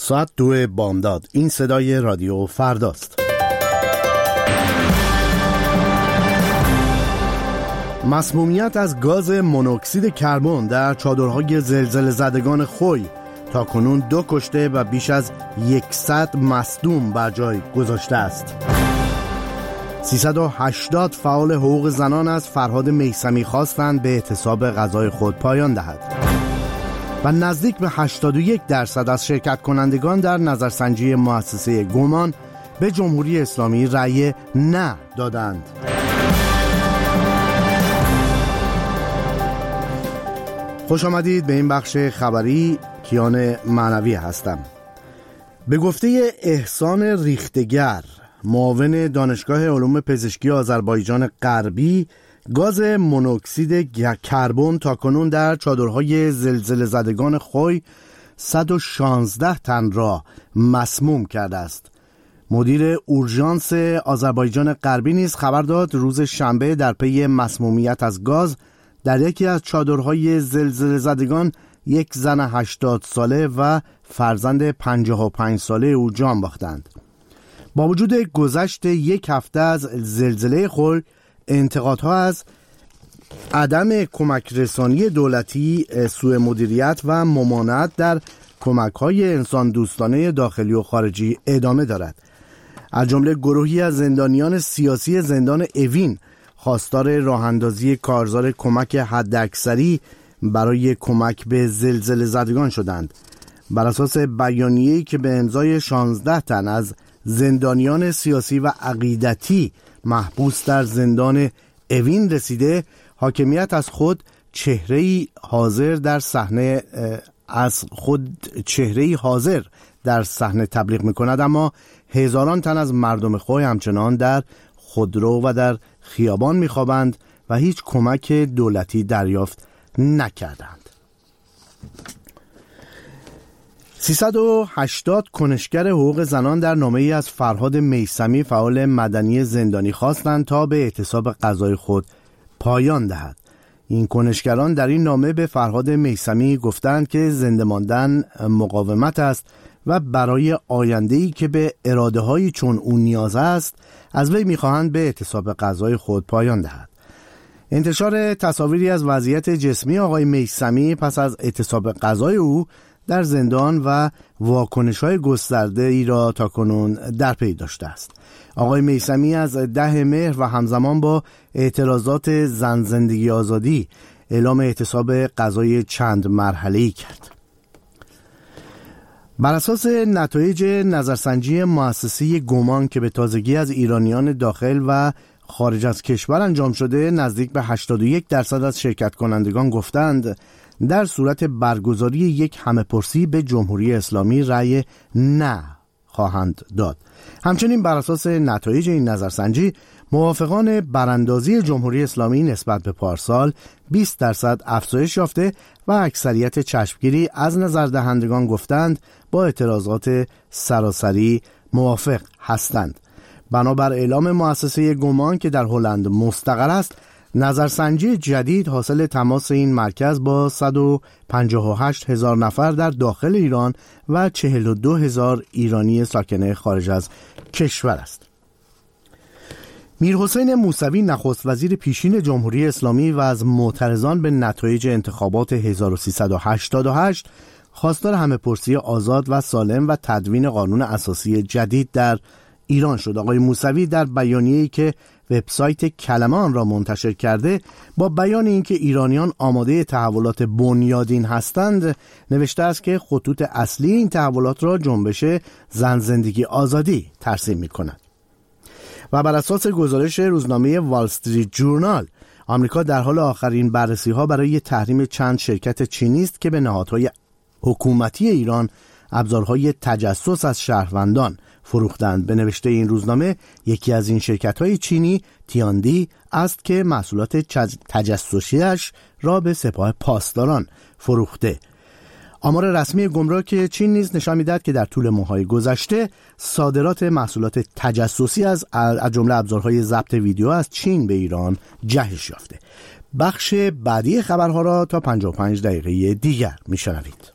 ساعت 2 بامداد. این صدای رادیو فرداست. مسمومیت از گاز مونوکسید کربن در چادرهای زلزله زدگان خوی تا کنون 2 کشته و بیش از 100 مصدوم بر جای گذاشته است. 380 فعال حقوق زنان از فرهاد میثمی خواستند به اعتصاب غذای خود پایان دهد و نزدیک به 81% از شرکت کنندگان در نظرسنجی مؤسسه گمان به جمهوری اسلامی رأی نه دادند. خوش آمدید به این بخش خبری. کیان معنوی هستم. به گفته احسان ریختگر، معاون دانشگاه علوم پزشکی آذربایجان غربی، گاز مونوکسید کربن تاکنون در چادرهای زلزله زدگان خوی 116 تن را مسموم کرده است. مدیر اورژانس آذربایجان غربی نیز خبر داد روز شنبه در پی مسمومیت از گاز در یکی از چادرهای زلزله زدگان یک زن 80 ساله و فرزند 55 ساله او جان باختند. با وجود گذشت یک هفته از زلزله خوی، انتقادها از عدم کمک رسانی دولتی، سوء مدیریت و ممانعت در کمک‌های انسان دوستانه داخلی و خارجی ادامه دارد. از جمله گروهی از زندانیان سیاسی زندان اوین خواستار راه‌اندازی کارزار کمک حداکثری برای کمک به زلزله زدگان شدند. بر اساس بیانیه‌ای که به امضای 16 تن از زندانیان سیاسی و عقیدتی محبوس در زندان اوین رسیده، حاکمیت از خود چهره‌ای حاضر در صحنه تبلیغ می‌کند، اما هزاران تن از مردم خوی همچنان در خودرو و در خیابان می‌خوابند و هیچ کمک دولتی دریافت نکردند. 380 کنشگر حقوق زنان در نامه‌ای از فرهاد میثمی فعال مدنی زندانی خواستند تا به اعتصاب غذای خود پایان دهد. این کنشگران در این نامه به فرهاد میثمی گفتند که زنده ماندن مقاومت است و برای آینده‌ای که به اراده‌هایی چون او نیاز است از وی می‌خواهند به اعتصاب غذای خود پایان دهد. انتشار تصاویری از وضعیت جسمی آقای میثمی پس از اعتصاب غذای او در زندان و واکنش‌های گسترده ای را تاکنون در پی داشته است. آقای میثمی از 10 مهر و همزمان با اعتراضات زن زندگی آزادی اعلام اعتصاب غذای چند مرحله‌ای کرد. بر اساس نتایج نظرسنجی مؤسسه گمان که به تازگی از ایرانیان داخل و خارج از کشور انجام شده، نزدیک به 81% از شرکت کنندگان گفتند در صورت برگزاری یک همه‌پرسی به جمهوری اسلامی رأی نه خواهند داد. همچنین بر اساس نتایج این نظرسنجی، موافقان براندازی جمهوری اسلامی نسبت به پارسال 20% افزایش یافته و اکثریت چشمگیری از نظردهندگان گفتند با اعتراضات سراسری موافق هستند. بنابر اعلام مؤسسه گمان که در هلند مستقر است، نظرسنجی جدید حاصل تماس این مرکز با 158,000 نفر در داخل ایران و 42,000 ایرانی ساکن خارج از کشور است. میرحسین موسوی نخست وزیر پیشین جمهوری اسلامی و از معترضان به نتایج انتخابات 1388 خواستار همه‌پرسی آزاد و سالم و تدوین قانون اساسی جدید در ایران شد. آقای موسوی در بیانیه‌ای که وبسایت کلمه آن را منتشر کرده، با بیان اینکه ایرانیان آماده تحولات بنیادین هستند، نوشته است که خطوط اصلی این تحولات را جنبش زن زندگی آزادی ترسیم می‌کند. و بر اساس گزارش روزنامه وال استریت جورنال، آمریکا در حال آخرین بررسی‌ها برای تحریم چند شرکت چینی است که به نهادهای حکومتی ایران ابزارهای تجسس از شهروندان فروختند. به نوشته این روزنامه، یکی از این شرکت‌های چینی تیاندی است که محصولات تجسسی‌اش را به سپاه پاسداران فروخته. آمار رسمی گمرک چین نیز نشان می‌دهد که در طول ماه‌های گذشته صادرات محصولات تجسسی از جمله ابزارهای ضبط ویدیو از چین به ایران جهش یافته. بخش بعدی خبرها را تا 55 دقیقه دیگر می‌شنوید.